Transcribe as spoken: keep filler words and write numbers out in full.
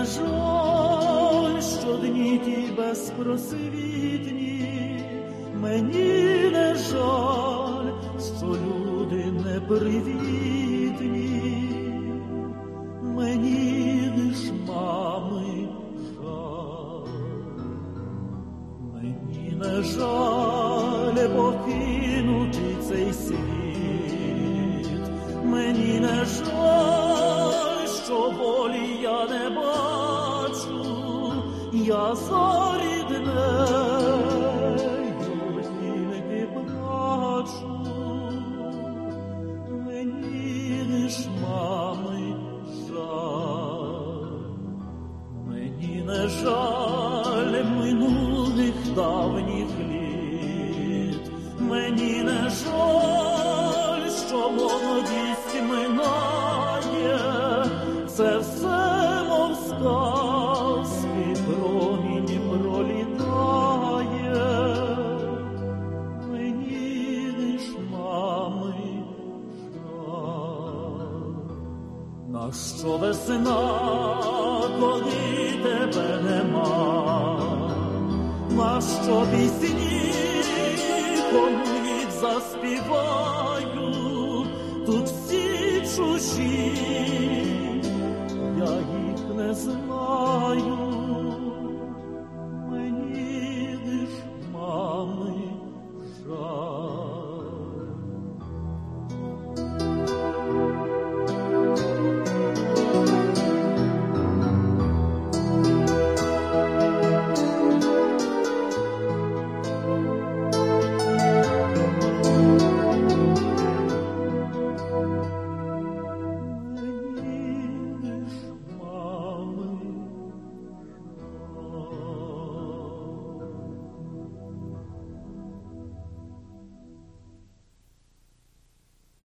не жаль, що дні ті безпросвітні, мені не жаль, що люди непривітні, мені лиш мами жаль, мені не жаль покинути цей світ, мені не жаль, що болі я не бачу, я за ріднею тільки плачу, мені лиш мами жаль, мені не жаль минулих давніх літ, мені не жаль, що молодість минає, це все, мов сказки, промінь пролітає, мені лиш мами жаль. Нащо весна, коли тебе нема? Нащо пісні, кому їх заспіваю? Тут всі чужі, я їх не знаю.